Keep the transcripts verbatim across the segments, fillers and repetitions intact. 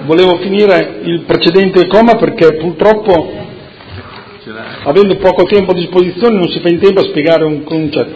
volevo finire il precedente comma perché purtroppo, avendo poco tempo a disposizione, non si fa in tempo a spiegare un concetto.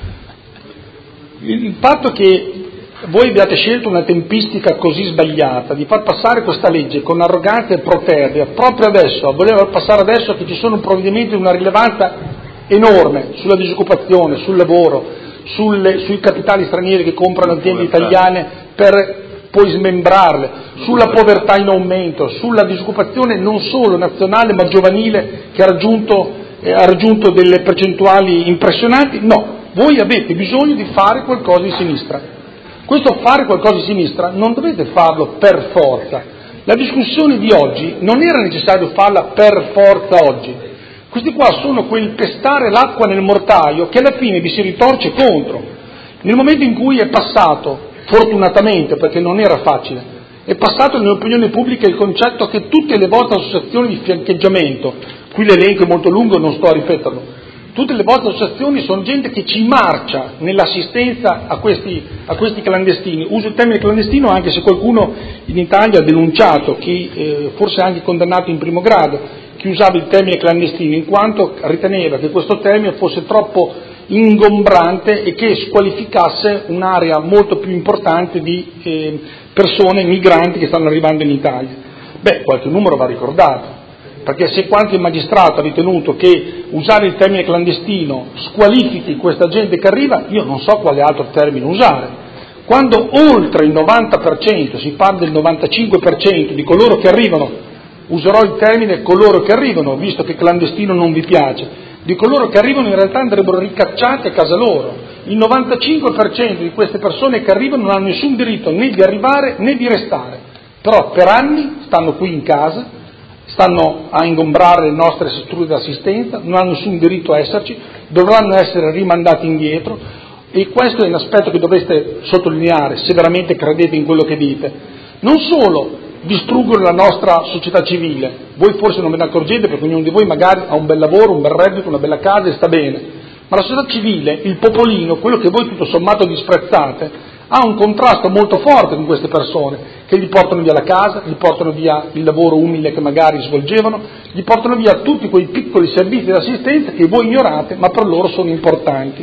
Il fatto che voi abbiate scelto una tempistica così sbagliata di far passare questa legge con arroganza e protervia proprio adesso, a voler passare adesso che ci sono provvedimenti di una rilevanza enorme sulla disoccupazione, sul lavoro, sulle, sui capitali stranieri che comprano aziende italiane per poi smembrarle, sulla povertà in aumento, sulla disoccupazione non solo nazionale ma giovanile che ha raggiunto, eh, ha raggiunto delle percentuali impressionanti. No, voi avete bisogno di fare qualcosa di sinistra. Questo fare qualcosa di sinistra non dovete farlo per forza. La discussione di oggi non era necessario farla per forza oggi. Questi qua sono quel pestare l'acqua nel mortaio che alla fine vi si ritorce contro. Nel momento in cui è passato, fortunatamente perché non era facile, è passato nell'opinione pubblica il concetto che tutte le vostre associazioni di fiancheggiamento, qui l'elenco è molto lungo, non sto a ripeterlo, tutte le vostre associazioni sono gente che ci marcia nell'assistenza a questi, a questi clandestini. Uso il termine clandestino anche se qualcuno in Italia ha denunciato, chi eh, forse anche condannato in primo grado, chi usava il termine clandestino in quanto riteneva che questo termine fosse troppo ingombrante e che squalificasse un'area molto più importante di eh, persone migranti che stanno arrivando in Italia. Beh, qualche numero va ricordato. Perché se qualche magistrato ha ritenuto che usare il termine clandestino squalifichi questa gente che arriva, io non so quale altro termine usare. Quando oltre il novanta per cento, si parla del novantacinque per cento di coloro che arrivano, userò il termine coloro che arrivano, visto che clandestino non vi piace, di coloro che arrivano in realtà andrebbero ricacciati a casa loro. Il novantacinque per cento di queste persone che arrivano non hanno nessun diritto né di arrivare né di restare, però per anni stanno qui in casa, stanno a ingombrare le nostre strutture di assistenza, non hanno nessun diritto a esserci, dovranno essere rimandati indietro e questo è un aspetto che dovreste sottolineare se veramente credete in quello che dite. Non solo distruggono la nostra società civile, voi forse non ve ne accorgete perché ognuno di voi magari ha un bel lavoro, un bel reddito, una bella casa e sta bene, ma la società civile, il popolino, quello che voi tutto sommato disprezzate, ha un contrasto molto forte con queste persone che gli portano via la casa, gli portano via il lavoro umile che magari svolgevano, gli portano via tutti quei piccoli servizi di assistenza che voi ignorate ma per loro sono importanti.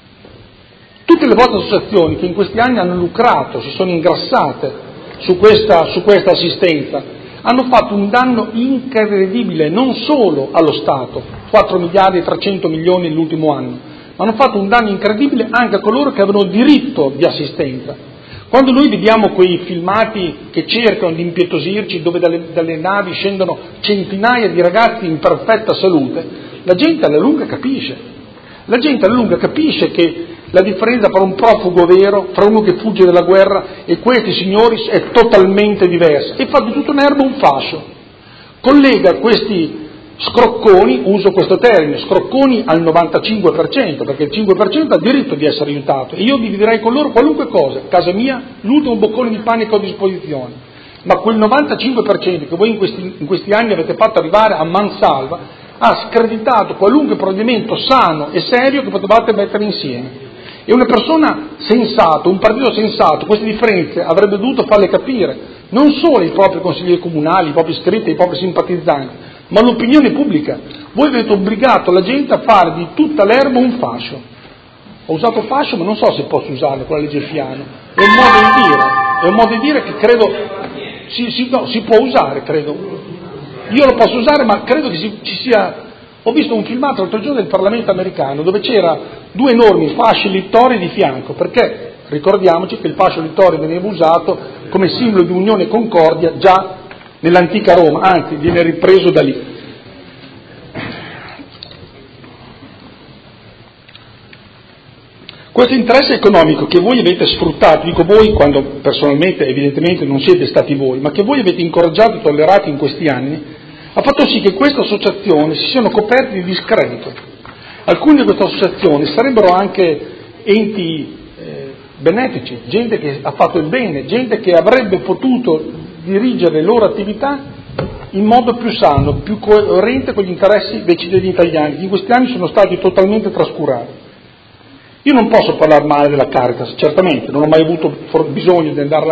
Tutte le vostre associazioni che in questi anni hanno lucrato, si sono ingrassate su questa, su questa assistenza, hanno fatto un danno incredibile non solo allo Stato, quattro miliardi e trecento milioni nell'ultimo anno, ma hanno fatto un danno incredibile anche a coloro che avevano diritto di assistenza. Quando noi vediamo quei filmati che cercano di impietosirci, dove dalle, dalle navi scendono centinaia di ragazzi in perfetta salute, la gente alla lunga capisce. La gente alla lunga capisce che la differenza tra un profugo vero, fra uno che fugge dalla guerra e questi signori è totalmente diversa e fa di tutta un'erba un fascio. Collega questi scrocconi, uso questo termine, scrocconi al novantacinque per cento, perché il cinque per cento ha diritto di essere aiutato e io dividerei con loro qualunque cosa, casa mia, l'ultimo boccone di pane che ho a disposizione, ma quel novantacinque per cento che voi in questi, in questi anni avete fatto arrivare a mansalva ha screditato qualunque provvedimento sano e serio che potevate mettere insieme. E una persona sensata, un partito sensato, queste differenze avrebbe dovuto farle capire, non solo ai propri consiglieri comunali, ai propri iscritti, ai propri simpatizzanti, ma l'opinione pubblica. Voi avete obbligato la gente a fare di tutta l'erba un fascio. Ho usato fascio, ma non so se posso usarlo con la legge Fiano. È un modo di dire, è un modo di dire che credo si, si, no, si può usare, credo. Io lo posso usare, ma credo che si, ci sia. Ho visto un filmato l'altro giorno del Parlamento americano dove c'era due enormi fasci littori di fianco, perché ricordiamoci che il fascio littorio veniva usato come simbolo di unione e concordia già nell'antica Roma, anzi viene ripreso da lì. Questo interesse economico che voi avete sfruttato, dico voi quando personalmente evidentemente non siete stati voi, ma che voi avete incoraggiato e tollerato in questi anni, ha fatto sì che queste associazioni si siano coperte di discredito. Alcune di queste associazioni sarebbero anche enti eh, benefici, gente che ha fatto il bene, gente che avrebbe potuto dirigere le loro attività in modo più sano, più coerente con gli interessi dei cittadini italiani, che in questi anni sono stati totalmente trascurati. Io non posso parlare male della Caritas, certamente, non ho mai avuto bisogno di andare